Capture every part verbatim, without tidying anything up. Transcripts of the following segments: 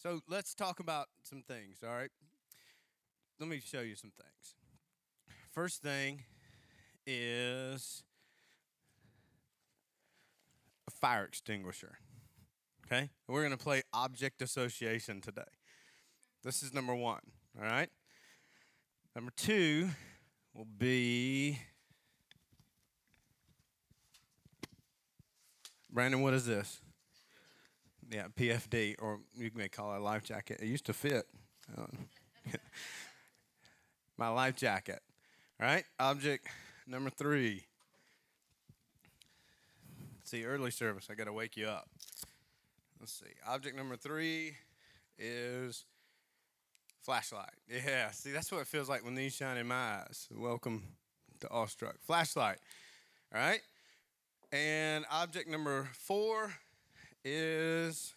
So let's talk about some things, all right? Let me show you some things. First thing is a fire extinguisher, okay? We're going to play object association today. This is number one, all right? Number two will be. Brandon, what is this? Yeah, P F D, or you may call it a life jacket. It used to fit. My life jacket. All right, object number three. See, early service, I got to wake you up. Let's see. Object number three is flashlight. Yeah, see, that's what it feels like when these shine in my eyes. Welcome to Awestruck. Flashlight. All right. And object number four is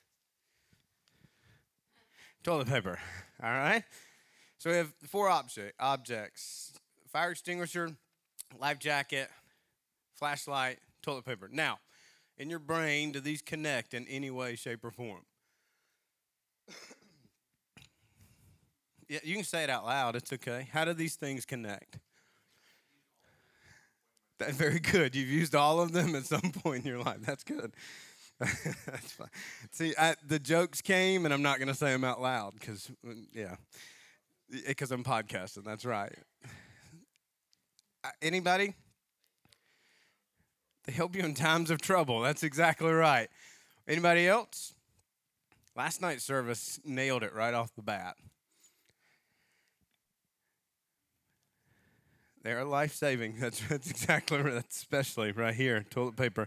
toilet paper. All right. So we have four object objects: fire extinguisher, life jacket, flashlight, toilet paper. Now, in your brain, do these connect in any way, shape, or form? Yeah, you can say it out loud. It's okay. How do these things connect? That's very good. You've used all of them at some point in your life. That's good. That's fine. See, I, the jokes came, and I'm not going to say them out loud because, yeah, because I'm podcasting. That's right. Uh, anybody? They help you in times of trouble. That's exactly right. Anybody else? Last night's service nailed it right off the bat. They are life-saving. That's, that's exactly right. That's especially right here, toilet paper.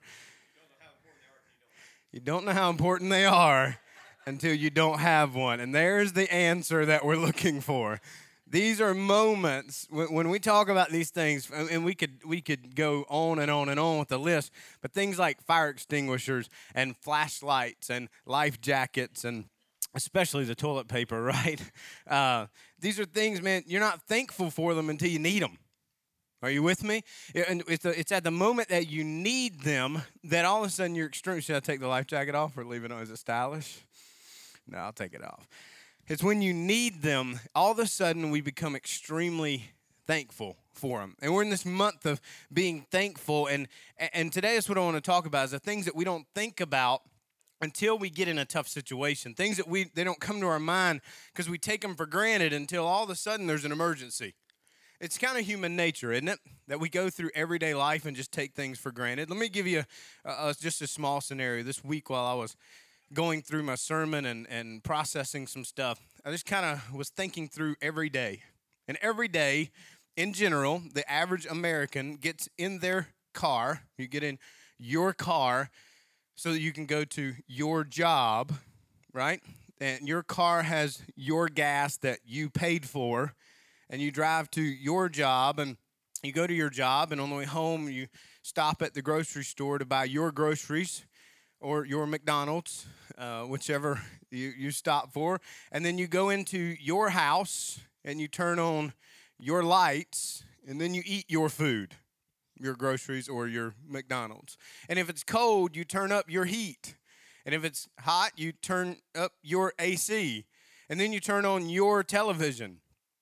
You don't know how important they are until you don't have one. And there's the answer that we're looking for. These are moments when we talk about these things, and we could we could go on and on and on with the list, but things like fire extinguishers and flashlights and life jackets and especially the toilet paper, right? Uh, these are things, man, you're not thankful for them until you need them. Are you with me? And it's, a, it's at the moment that you need them that all of a sudden you're extreme. Should I take the life jacket off or leave it on? Is it stylish? No, I'll take it off. It's when you need them, all of a sudden we become extremely thankful for them. And we're in this month of being thankful. And, and today is what I want to talk about is the things that we don't think about until we get in a tough situation. Things that we they don't come to our mind because we take them for granted until all of a sudden there's an emergency. It's kind of human nature, isn't it? That we go through everyday life and just take things for granted. Let me give you a, a, just a small scenario. This week while I was going through my sermon and, and processing some stuff, I just kind of was thinking through every day. And every day, in general, the average American gets in their car. You get in your car so that you can go to your job, right? And your car has your gas that you paid for. And you drive to your job, and you go to your job, and on the way home, you stop at the grocery store to buy your groceries or your McDonald's, uh, whichever you, you stop for. And then you go into your house, and you turn on your lights, and then you eat your food, your groceries or your McDonald's. And if it's cold, you turn up your heat. And if it's hot, you turn up your A C. And then you turn on your television.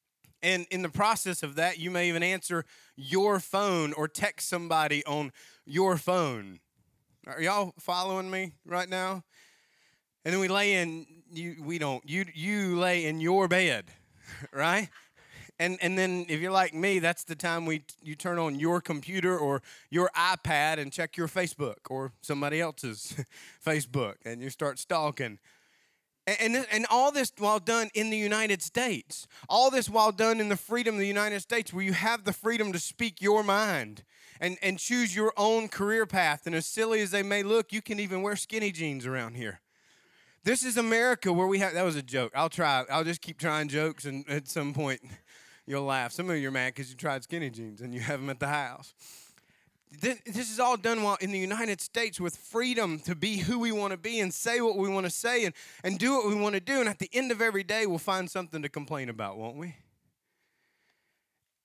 And in the process of that, you may even answer your phone or text somebody on your phone. Are y'all following me right now? And then we lay in, you, we don't, you you lay in your bed, right? And and then if you're like me, that's the time we you turn on your computer or your iPad and check your Facebook or somebody else's Facebook, and you start stalking. And, and and all this while done in the United States. All this while done in the freedom of the United States, where you have the freedom to speak your mind and, and choose your own career path. And as silly as they may look, you can even wear skinny jeans around here. This is America where we have, that was a joke. I'll try, I'll just keep trying jokes, and at some point you'll laugh. Some of you are mad because you tried skinny jeans and you have them at the house. This is all done while in the United States with freedom to be who we want to be and say what we want to say and, and do what we want to do. And at the end of every day, we'll find something to complain about, won't we?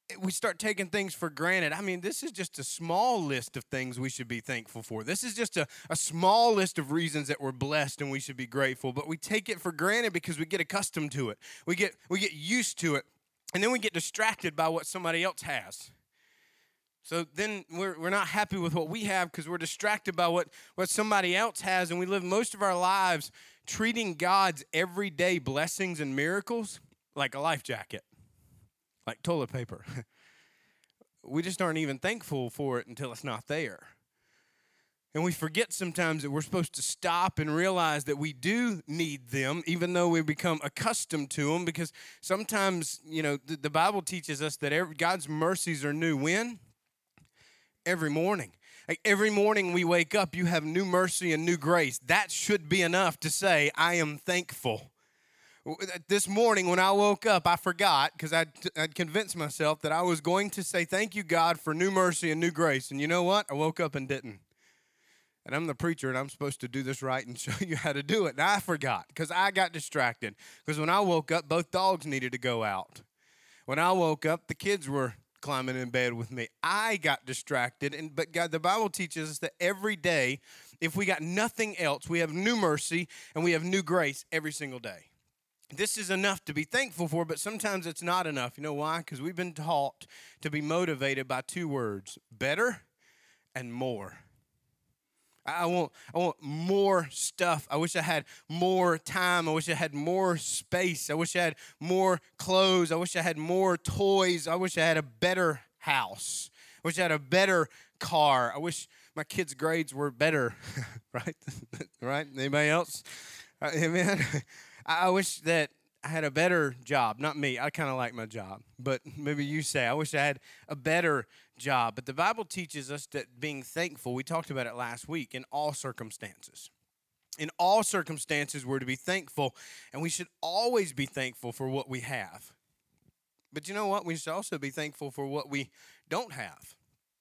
we start taking things for granted. I mean, this is just a small list of things we should be thankful for. This is just a, a small list of reasons that we're blessed and we should be grateful, but we take it for granted because we get accustomed to it. We get we get used to it, and then we get distracted by what somebody else has. So then we're we're not happy with what we have because we're distracted by what, what somebody else has, and we live most of our lives treating God's everyday blessings and miracles like a life jacket, like toilet paper. We just aren't even thankful for it until it's not there. And we forget sometimes that we're supposed to stop and realize that we do need them, even though we become accustomed to them, because sometimes, you know, the, the Bible teaches us that every, God's mercies are new. When? Every morning. Like every morning we wake up, you have new mercy and new grace. That should be enough to say, I am thankful. This morning when I woke up, I forgot because I'd, I'd convinced myself that I was going to say, thank you, God, for new mercy and new grace. And you know what? I woke up and didn't. And I'm the preacher, and I'm supposed to do this right and show you how to do it. And I forgot because I got distracted. Because when I woke up, both dogs needed to go out. When I woke up, the kids were climbing in bed with me. I got distracted. And but God, the Bible teaches us that every day, if we got nothing else, we have new mercy and we have new grace every single day. This is enough to be thankful for, but sometimes it's not enough. You know why? Because we've been taught to be motivated by two words, better and more. I want, I want more stuff. I wish I had more time. I wish I had more space. I wish I had more clothes. I wish I had more toys. I wish I had a better house. I wish I had a better car. I wish my kids' grades were better. Right? Right? Anybody else? Uh, amen. I wish that I had a better job. Not me. I kind of like my job. But maybe you say, I wish I had a better job. But the Bible teaches us that being thankful, we talked about it last week, in all circumstances. In all circumstances, we're to be thankful, and we should always be thankful for what we have. But you know what? We should also be thankful for what we don't have.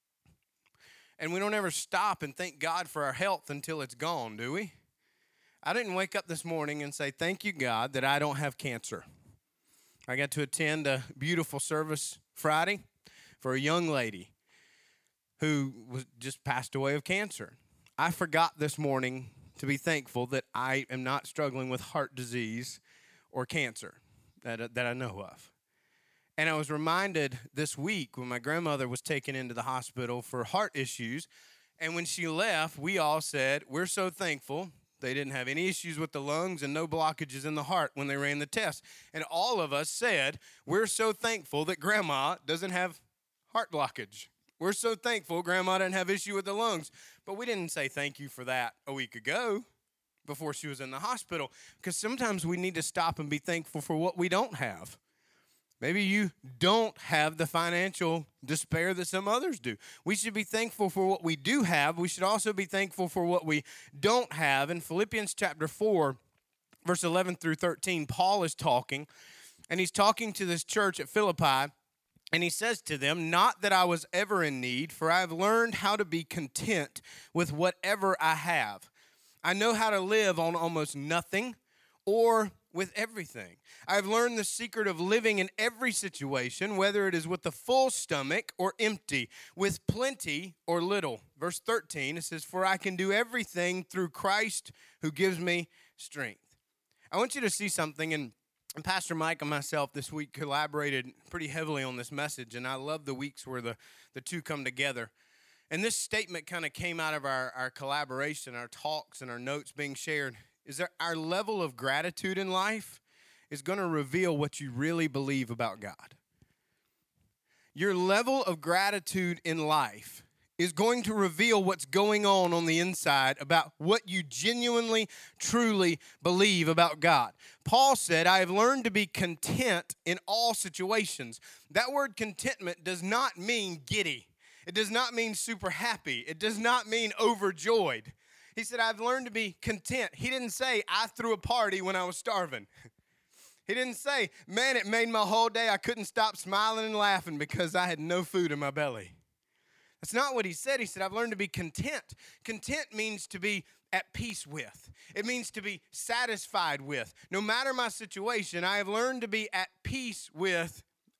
And we don't ever stop and thank God for our health until it's gone, do we? I didn't wake up this morning and say, thank you, God, that I don't have cancer. I got to attend a beautiful service Friday for a young lady who was just passed away of cancer. I forgot this morning to be thankful that I am not struggling with heart disease or cancer that, that I know of. And I was reminded this week when my grandmother was taken into the hospital for heart issues, and when she left, we all said, we're so thankful they didn't have any issues with the lungs and no blockages in the heart when they ran the test. And all of us said, we're so thankful that Grandma doesn't have heart blockage. We're so thankful Grandma didn't have issue with the lungs. But we didn't say thank you for that a week ago before she was in the hospital, because sometimes we need to stop and be thankful for what we don't have. Maybe you don't have the financial despair that some others do. We should be thankful for what we do have. We should also be thankful for what we don't have. In Philippians chapter four, verse eleven through thirteen, Paul is talking, and he's talking to this church at Philippi, and he says to them, not that I was ever in need, for I have learned how to be content with whatever I have. I know how to live on almost nothing or with everything. I've learned the secret of living in every situation, whether it is with a full stomach or empty, with plenty or little. Verse thirteen, it says, for I can do everything through Christ who gives me strength. I want you to see something, and, and Pastor Mike and myself this week collaborated pretty heavily on this message, and I love the weeks where the, the two come together. And this statement kind of came out of our, our collaboration, our talks, and our notes being shared. Is that our level of gratitude in life is going to reveal what you really believe about God. Your level of gratitude in life is going to reveal what's going on on the inside about what you genuinely, truly believe about God. Paul said, I have learned to be content in all situations. That word contentment does not mean giddy. It does not mean super happy. It does not mean overjoyed. He said, I've learned to be content. He didn't say, I threw a party when I was starving. He didn't say, man, it made my whole day. I couldn't stop smiling and laughing because I had no food in my belly. That's not what he said. He said, I've learned to be content. Content means to be at peace with. It means to be satisfied with. No matter my situation, I have learned to be at peace with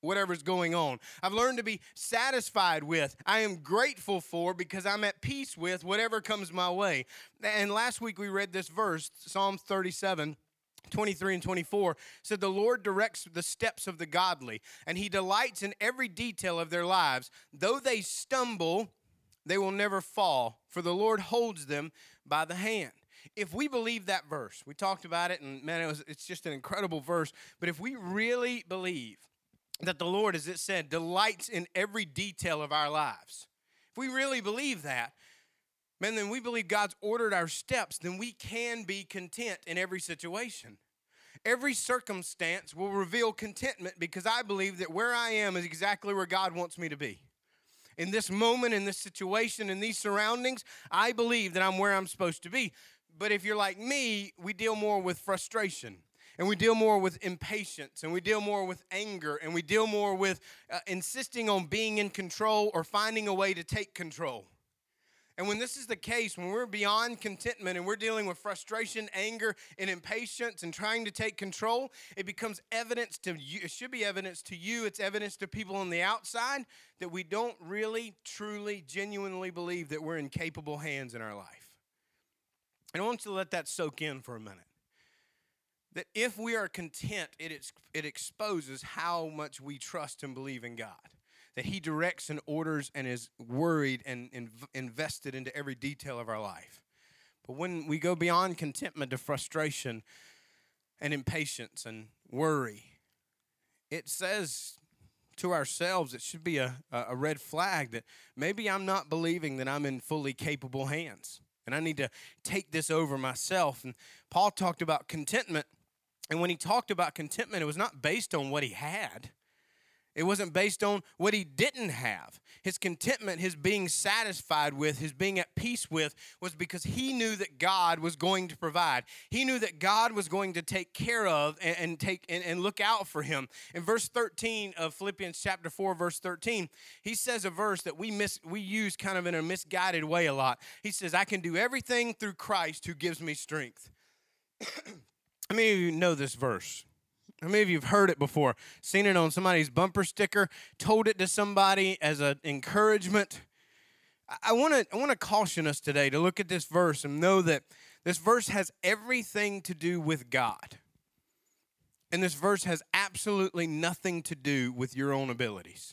whatever's going on. I've learned to be satisfied with. I am grateful for because I'm at peace with whatever comes my way. And last week we read this verse, Psalm thirty-seven. twenty-three and twenty-four said, the Lord directs the steps of the godly, and he delights in every detail of their lives. Though they stumble, they will never fall, for the Lord holds them by the hand. If we believe that verse, we talked about it, and man, it was, it's just an incredible verse, but if we really believe that the Lord, as it said, delights in every detail of our lives, if we really believe that, man, then we believe God's ordered our steps, then we can be content in every situation. Every circumstance will reveal contentment because I believe that where I am is exactly where God wants me to be. In this moment, in this situation, in these surroundings, I believe that I'm where I'm supposed to be. But if you're like me, we deal more with frustration, and we deal more with impatience, and we deal more with anger, and we deal more with uh, insisting on being in control or finding a way to take control. And when this is the case, when we're beyond contentment and we're dealing with frustration, anger, and impatience and trying to take control, it becomes evidence to you. It should be evidence to you. It's evidence to people on the outside that we don't really, truly, genuinely believe that we're in capable hands in our life. And I want you to let that soak in for a minute. That if we are content, it, ex- it exposes how much we trust and believe in God. That he directs and orders and is worried and inv- invested into every detail of our life. But when we go beyond contentment to frustration and impatience and worry, it says to ourselves, it should be a, a red flag that maybe I'm not believing that I'm in fully capable hands. And I need to take this over myself. And Paul talked about contentment. And when he talked about contentment, it was not based on what he had. It wasn't based on what he didn't have. His contentment, his being satisfied with, his being at peace with, was because he knew that God was going to provide. He knew that God was going to take care of and, and take and, and look out for him. In verse thirteen of Philippians chapter four, verse thirteen, he says a verse that we miss, we use kind of in a misguided way a lot. He says, I can do everything through Christ who gives me strength. How many of you know this verse? How many of you have heard it before, seen it on somebody's bumper sticker, told it to somebody as an encouragement? I want to I want to caution us today to look at this verse and know that this verse has everything to do with God. And this verse has absolutely nothing to do with your own abilities.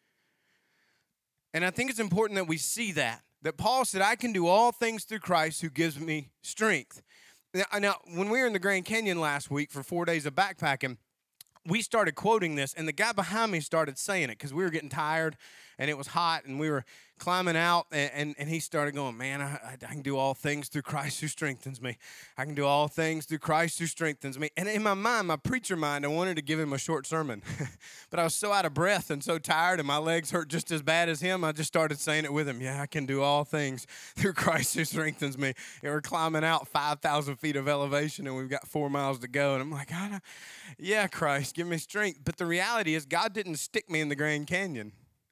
And I think it's important that we see that. That Paul said, I can do all things through Christ who gives me strength. Now, now, when we were in the Grand Canyon last week for four days of backpacking, we started quoting this, and the guy behind me started saying it because we were getting tired, and it was hot, and we were climbing out, and, and, and he started going, man, I, I can do all things through Christ who strengthens me. I can do all things through Christ who strengthens me. And in my mind, my preacher mind, I wanted to give him a short sermon, but I was so out of breath and so tired, and my legs hurt just as bad as him, I just started saying it with him. Yeah, I can do all things through Christ who strengthens me. And we're climbing out five thousand feet of elevation, and we've got four miles to go, and I'm like, I don't, yeah, Christ, give me strength. But the reality is God didn't stick me in the Grand Canyon.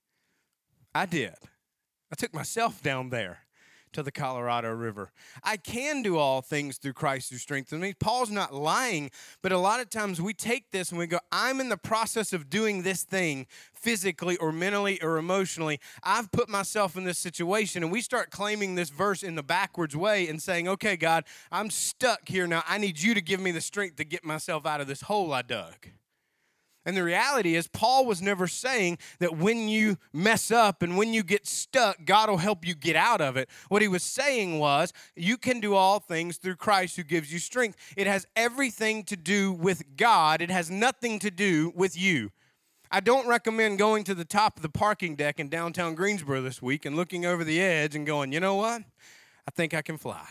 I did. I took myself down there to the Colorado River. I can do all things through Christ who strengthens me. Paul's not lying, but a lot of times we take this and we go, I'm in the process of doing this thing physically or mentally or emotionally. I've put myself in this situation, and we start claiming this verse in the backwards way and saying, okay, God, I'm stuck here now. I need you to give me the strength to get myself out of this hole I dug. And the reality is, Paul was never saying that when you mess up and when you get stuck, God will help you get out of it. What he was saying was, you can do all things through Christ who gives you strength. It has everything to do with God. It has nothing to do with you. I don't recommend going to the top of the parking deck in downtown Greensboro this week and looking over the edge and going, you know what? I think I can fly.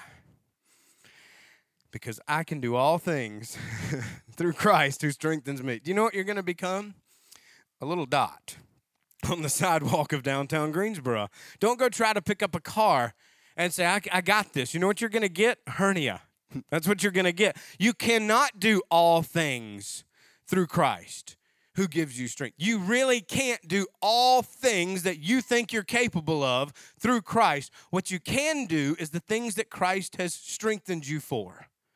Because I can do all things through Christ who strengthens me. Do you know what you're going to become? A little dot on the sidewalk of downtown Greensboro. Don't go try to pick up a car and say, I, I got this. You know what you're going to get? Hernia. That's what you're going to get. You cannot do all things through Christ who gives you strength. You really can't do all things that you think you're capable of through Christ. What you can do is the things that Christ has strengthened you for.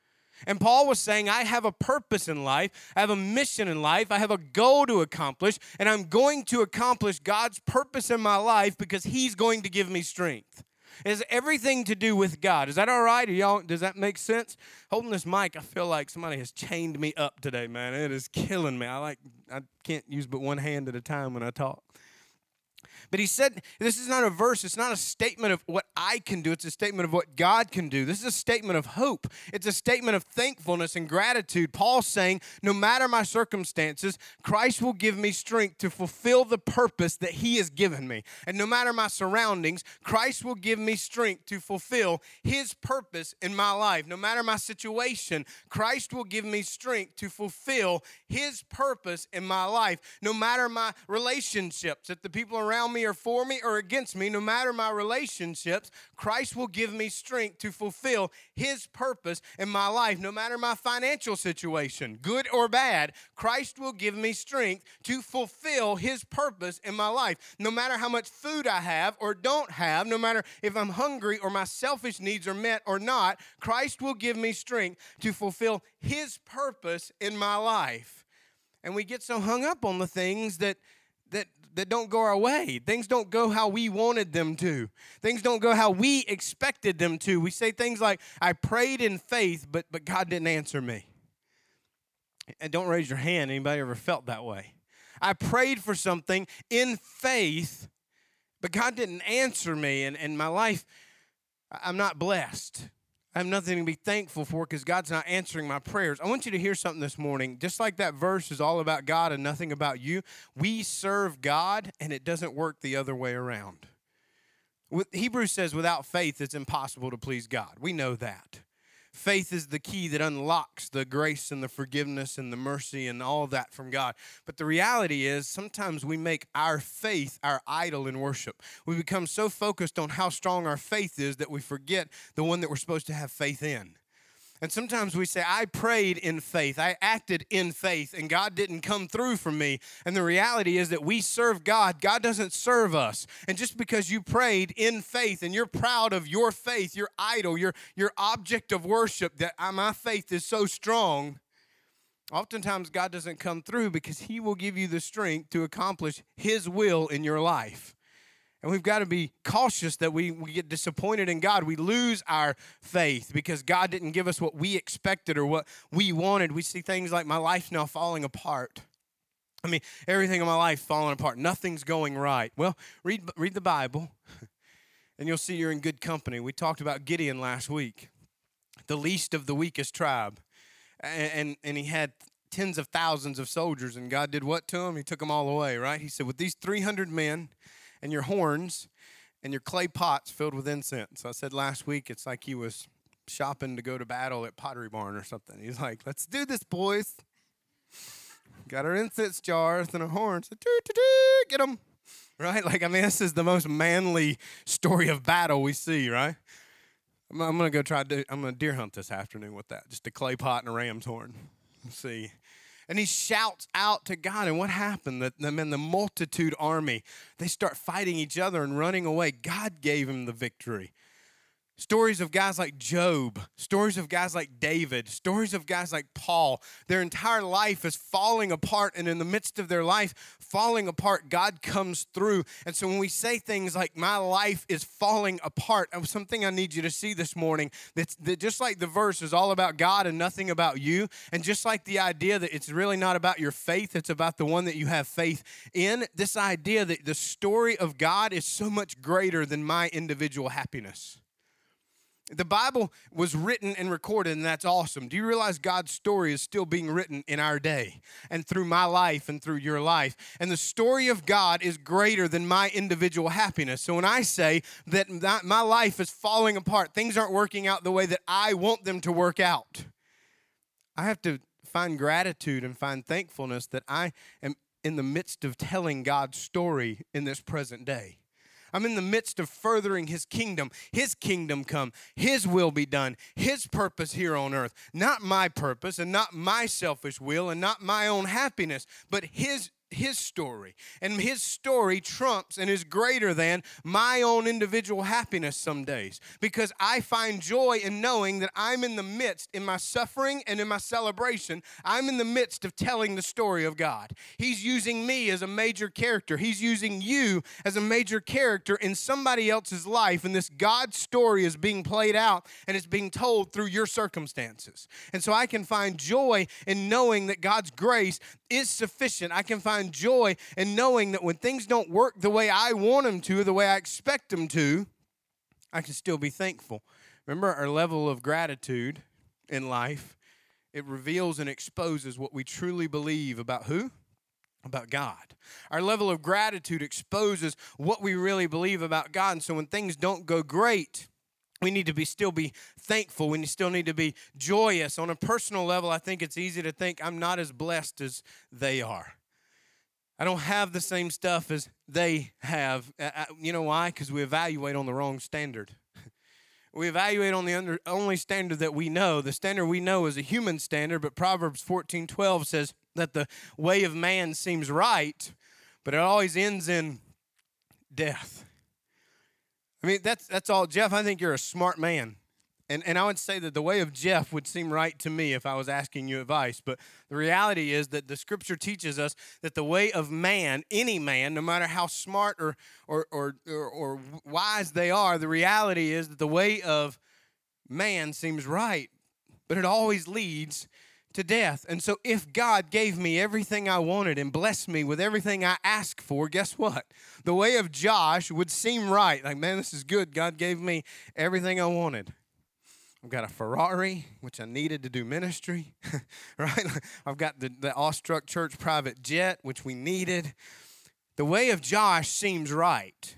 And Paul was saying, I have a purpose in life. I have a mission in life. I have a goal to accomplish. And I'm going to accomplish God's purpose in my life because he's going to give me strength. It has everything to do with God. Is that all right? Are y'all, does that make sense? Holding this mic, I feel like somebody has chained me up today, man. It is killing me. I like I can't use but one hand at a time when I talk. But he said, this is not a verse. It's not a statement of what I can do. It's a statement of what God can do. This is a statement of hope. It's a statement of thankfulness and gratitude. Paul's saying, no matter my circumstances, Christ will give me strength to fulfill the purpose that he has given me. And no matter my surroundings, Christ will give me strength to fulfill his purpose in my life. No matter my situation, Christ will give me strength to fulfill his purpose in my life. No matter my relationships, if the people around me are for me or against me, no matter my relationships, Christ will give me strength to fulfill his purpose in my life. No matter my financial situation, good or bad, Christ will give me strength to fulfill his purpose in my life. No matter how much food I have or don't have, no matter if I'm hungry or my selfish needs are met or not, Christ will give me strength to fulfill his purpose in my life. And we get so hung up on the things that that that don't go our way. Things don't go how we wanted them to. Things don't go how we expected them to. We say things like, I prayed in faith, but but God didn't answer me. And don't raise your hand. Anybody ever felt that way? I prayed for something in faith, but God didn't answer me. And in my life, I'm not blessed. I have nothing to be thankful for because God's not answering my prayers. I want you to hear something this morning. Just like that verse is all about God and nothing about you, we serve God, and it doesn't work the other way around. With, Hebrews says without faith, it's impossible to please God. We know that. Faith is the key that unlocks the grace and the forgiveness and the mercy and all that from God. But the reality is sometimes we make our faith our idol in worship. We become so focused on how strong our faith is that we forget the one that we're supposed to have faith in. And sometimes we say, I prayed in faith, I acted in faith, and God didn't come through for me. And the reality is that we serve God. God doesn't serve us. And just because you prayed in faith and you're proud of your faith, your idol, your, your object of worship, that my faith is so strong, oftentimes God doesn't come through because he will give you the strength to accomplish his will in your life. And we've got to be cautious that we, we get disappointed in God. We lose our faith because God didn't give us what we expected or what we wanted. We see things like my life's now falling apart. I mean, everything in my life falling apart. Nothing's going right. Well, read, read the Bible, and you'll see you're in good company. We talked about Gideon last week, the least of the weakest tribe. And, and, and he had tens of thousands of soldiers, and God did what to him? He took them all away, right? He said, with these three hundred men, and your horns and your clay pots filled with incense. So I said last week, it's like he was shopping to go to battle at Pottery Barn or something. He's like, let's do this, boys. Got our incense jars and our horns. Get them. Right? Like, I mean, this is the most manly story of battle we see, right? I'm, I'm going to go try to, I'm going to deer hunt this afternoon with that. Just a clay pot and a ram's horn. Let's see. And he shouts out to God. And what happened? The, the, man, the multitude army, they start fighting each other and running away. God gave him the victory. Stories of guys like Job, stories of guys like David, stories of guys like Paul. Their entire life is falling apart, and in the midst of their life falling apart, God comes through. And so when we say things like, my life is falling apart, something I need you to see this morning, that's, that just like the verse is all about God and nothing about you, and just like the idea that it's really not about your faith, it's about the one that you have faith in, this idea that the story of God is so much greater than my individual happiness. The Bible was written and recorded, and that's awesome. Do you realize God's story is still being written in our day and through my life and through your life? And the story of God is greater than my individual happiness. So when I say that my life is falling apart, things aren't working out the way that I want them to work out, I have to find gratitude and find thankfulness that I am in the midst of telling God's story in this present day. I'm in the midst of furthering his kingdom. His kingdom come. His will be done. His purpose here on earth. Not my purpose and not my selfish will and not my own happiness, but his his story. And his story trumps and is greater than my own individual happiness some days. Because I find joy in knowing that I'm in the midst, in my suffering and in my celebration, I'm in the midst of telling the story of God. He's using me as a major character. He's using you as a major character in somebody else's life. And this God story is being played out and it's being told through your circumstances. And so I can find joy in knowing that God's grace is sufficient. I can find joy in knowing that when things don't work the way I want them to, the way I expect them to, I can still be thankful. Remember, our level of gratitude in life, it reveals and exposes what we truly believe about who? About God. Our level of gratitude exposes what we really believe about God. And so when things don't go great, we need to be still be thankful. We still need to be joyous. On a personal level, I think it's easy to think I'm not as blessed as they are. I don't have the same stuff as they have. I, you know why? Because we evaluate on the wrong standard. We evaluate on the under, only standard that we know. The standard we know is a human standard, but Proverbs fourteen twelve says that the way of man seems right, but it always ends in death. I mean, that's that's all. Jeff, I think you're a smart man. And and I would say that the way of Jeff would seem right to me if I was asking you advice. But the reality is that the Scripture teaches us that the way of man, any man, no matter how smart or or or or, or wise they are, the reality is that the way of man seems right, but it always leads to death. And so if God gave me everything I wanted and blessed me with everything I asked for, guess what? The way of Josh would seem right. Like, man, this is good. God gave me everything I wanted. I've got a Ferrari, which I needed to do ministry, right? I've got the, the Awestruck Church private jet, which we needed. The way of Josh seems right,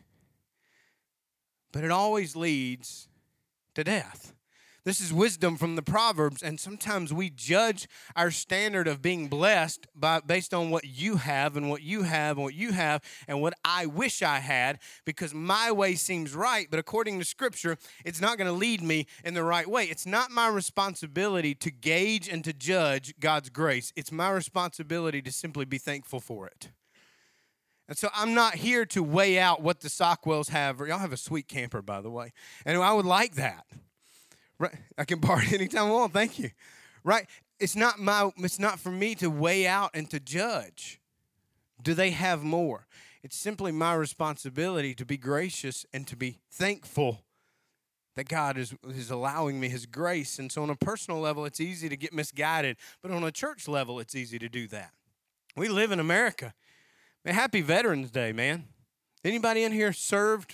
but it always leads to death. This is wisdom from the Proverbs, and sometimes we judge our standard of being blessed by based on what you have and what you have and what you have and what I wish I had, because my way seems right, but according to Scripture, it's not going to lead me in the right way. It's not my responsibility to gauge and to judge God's grace. It's my responsibility to simply be thankful for it. And so I'm not here to weigh out what the Sockwells have. Y'all have a sweet camper, by the way, and I would like that. Right, I can borrow it anytime I want. Thank you. Right, it's not my. It's not for me to weigh out and to judge. Do they have more? It's simply my responsibility to be gracious and to be thankful that God is is allowing me His grace. And so, on a personal level, it's easy to get misguided, but on a church level, it's easy to do that. We live in America. Man, happy Veterans Day, man. Anybody in here served?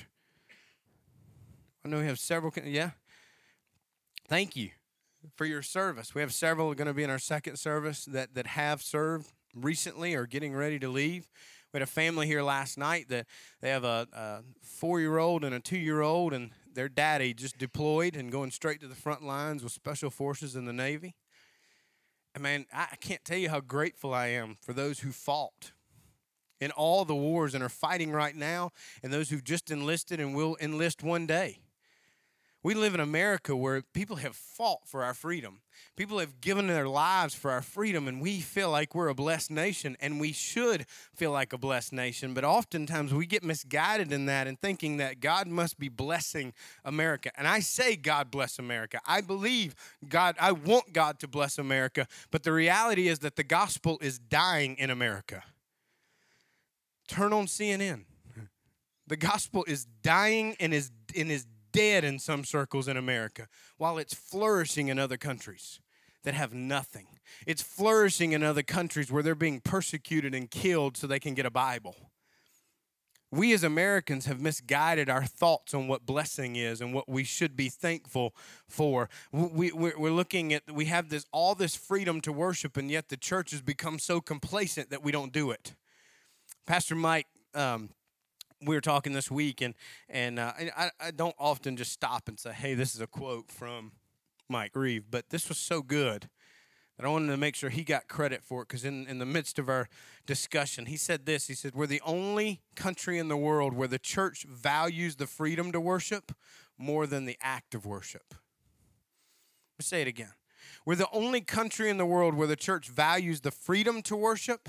I know we have several. Yeah. Thank you for your service. We have several going to be in our second service that, that have served recently or getting ready to leave. We had a family here last night that they have a, a four-year-old and a two-year-old, and their daddy just deployed and going straight to the front lines with Special Forces in the Navy. And, man, I can't tell you how grateful I am for those who fought in all the wars and are fighting right now, and those who've just enlisted and will enlist one day. We live in America where people have fought for our freedom. People have given their lives for our freedom, and we feel like we're a blessed nation, and we should feel like a blessed nation. But oftentimes we get misguided in that and thinking that God must be blessing America. And I say God bless America. I believe God, I want God to bless America, but the reality is that the gospel is dying in America. Turn on C N N. The gospel is dying and is, and is dead in some circles in America, while it's flourishing in other countries that have nothing. It's flourishing in other countries where they're being persecuted and killed so they can get a Bible. We as Americans have misguided our thoughts on what blessing is and what we should be thankful for. We, we're looking at, we have this all this freedom to worship, and yet the church has become so complacent that we don't do it. Pastor Mike, um, we were talking this week, and and uh, I, I don't often just stop and say, hey, this is a quote from Mike Reeve, but this was so good that I wanted to make sure he got credit for it, because in, in the midst of our discussion, he said this. He said, we're the only country in the world where the church values the freedom to worship more than the act of worship. Let's say it again. We're the only country in the world where the church values the freedom to worship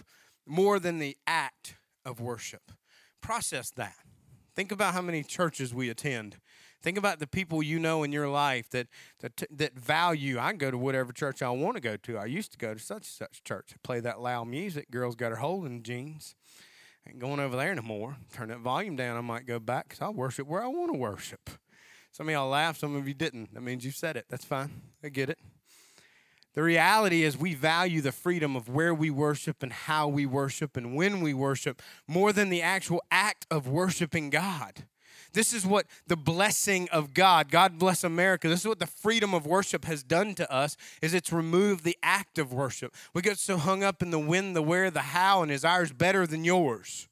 more than the act of worship. Process that. Think about how many churches we attend. Think about the people you know in your life that that, that value. I can go to whatever church I want to go to. I used to go to such and such church. Play that loud music. Girls got her hole in jeans. Ain't going over there no more. Turn that volume down. I might go back because I'll worship where I want to worship. Some of y'all laughed. Some of you didn't. That means you said it. That's fine. I get it. The reality is we value the freedom of where we worship and how we worship and when we worship more than the actual act of worshiping God. This is what the blessing of God, God bless America, this is what the freedom of worship has done to us, is it's removed the act of worship. We get so hung up in the when, the where, the how, and is ours better than yours?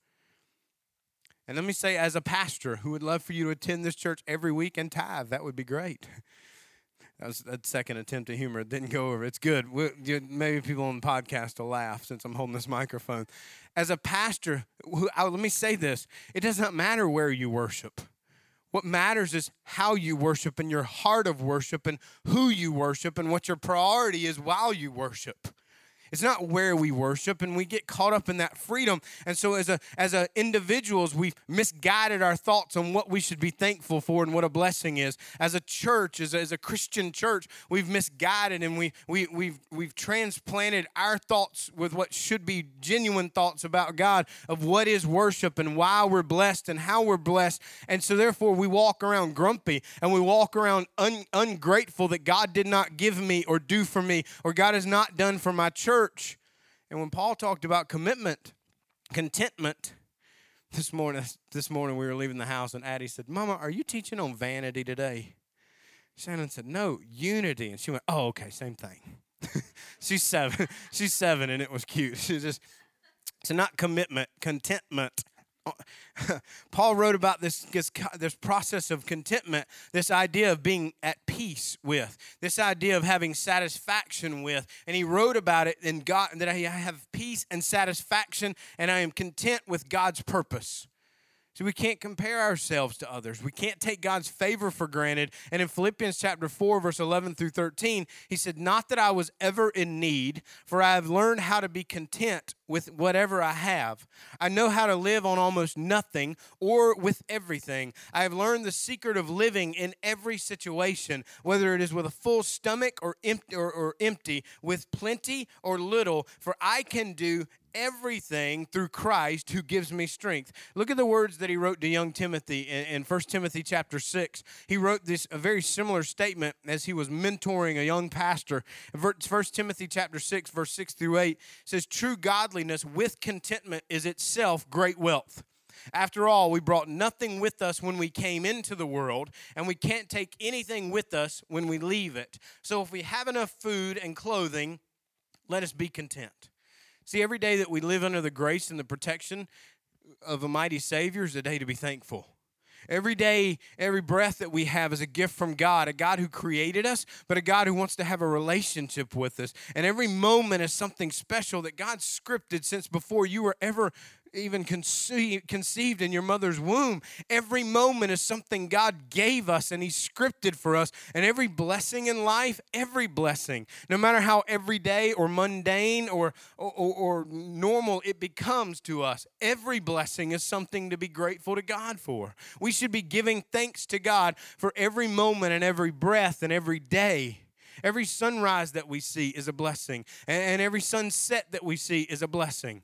And let me say, as a pastor who would love for you to attend this church every week and tithe, that would be great. That was a second attempt at humor. It didn't go over. It's good. Maybe people on the podcast will laugh since I'm holding this microphone. As a pastor, who, let me say this. It does not matter where you worship. What matters is how you worship and your heart of worship and who you worship and what your priority is while you worship. It's not where we worship, and we get caught up in that freedom. And so as a as a individuals, we've misguided our thoughts on what we should be thankful for and what a blessing is. As a church, as a, as a Christian church, we've misguided and we we we've we've transplanted our thoughts with what should be genuine thoughts about God of what is worship and why we're blessed and how we're blessed. And so therefore we walk around grumpy and we walk around un, ungrateful that God did not give me or do for me or God has not done for my church. And when Paul talked about commitment, contentment, this morning, this morning we were leaving the house and Addie said, "Mama, are you teaching on vanity today?" Shannon said, "No, unity." And she went, "Oh, okay, same thing." She's seven. She's seven, and it was cute. She just, so not commitment, contentment. Paul wrote about this, this this process of contentment, this idea of being at peace with, this idea of having satisfaction with, and he wrote about it in God, that I have peace and satisfaction, and I am content with God's purpose. So we can't compare ourselves to others. We can't take God's favor for granted. And in Philippians chapter four, verse eleven through thirteen, he said, "Not that I was ever in need, for I have learned how to be content with whatever I have. I know how to live on almost nothing or with everything. I have learned the secret of living in every situation, whether it is with a full stomach or empty, or, or empty, with plenty or little, for I can do everything through Christ who gives me strength." Look at the words that he wrote to young Timothy in, in First Timothy chapter six. He wrote this a very similar statement as he was mentoring a young pastor. First Timothy chapter six, verse six through eight says, "True godliness with contentment is itself great wealth. After all, we brought nothing with us when we came into the world, and we can't take anything with us when we leave it. So if we have enough food and clothing, let us be content." See, every day that we live under the grace and the protection of a mighty Savior is a day to be thankful. Every day, every breath that we have is a gift from God, a God who created us, but a God who wants to have a relationship with us. And every moment is something special that God scripted since before you were ever even conceived, conceived in your mother's womb. Every moment is something God gave us and he scripted for us. And every blessing in life, every blessing, no matter how everyday or mundane or, or, or normal it becomes to us, every blessing is something to be grateful to God for. We should be giving thanks to God for every moment and every breath and every day. Every sunrise that we see is a blessing, and every sunset that we see is a blessing.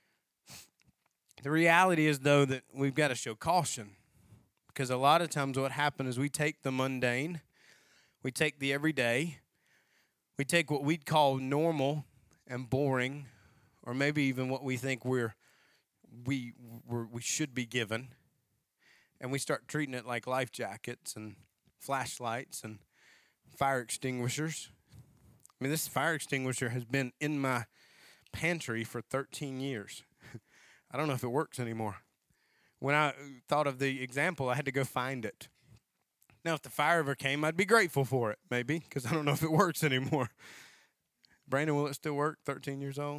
The reality is, though, that we've got to show caution, because a lot of times what happens is we take the mundane, we take the everyday, we take what we'd call normal and boring, or maybe even what we think we're we we're, we should be given, and we start treating it like life jackets and flashlights and fire extinguishers. I mean, this fire extinguisher has been in my pantry for thirteen years. I don't know if it works anymore. When I thought of the example, I had to go find it. Now, if the fire ever came, I'd be grateful for it, maybe, because I don't know if it works anymore. Brandon, will it still work, thirteen years old?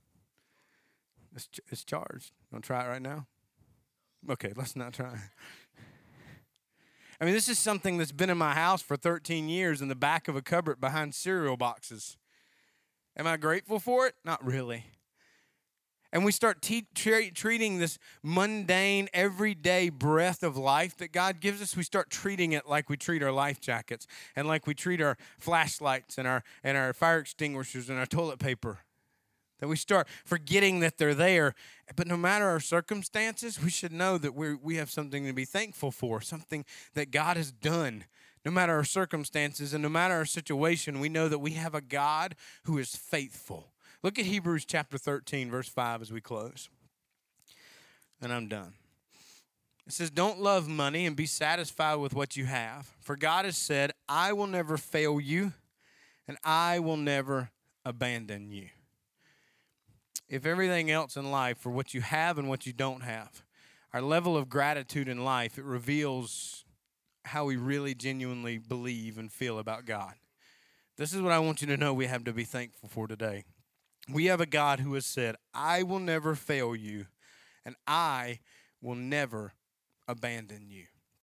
It's, ch- it's charged. Want to try it right now? Okay, let's not try. I mean, this is something that's been in my house for thirteen years in the back of a cupboard behind cereal boxes. Am I grateful for it? Not really. and we start te- tre- treating this mundane, everyday breath of life that God gives us, we start treating it like we treat our life jackets and like we treat our flashlights and our, and our fire extinguishers and our toilet paper. That we start forgetting that they're there. But no matter our circumstances, we should know that we we have something to be thankful for, something that God has done. No matter our circumstances and no matter our situation, we know that we have a God who is faithful. Look at Hebrews chapter thirteen, verse five as we close. And I'm done. It says, don't love money and be satisfied with what you have. For God has said, I will never fail you and I will never abandon you. If everything else in life, for what you have and what you don't have, our level of gratitude in life, it reveals how we really genuinely believe and feel about God. This is what I want you to know we have to be thankful for today. We have a God who has said, I will never fail you, and I will never abandon you.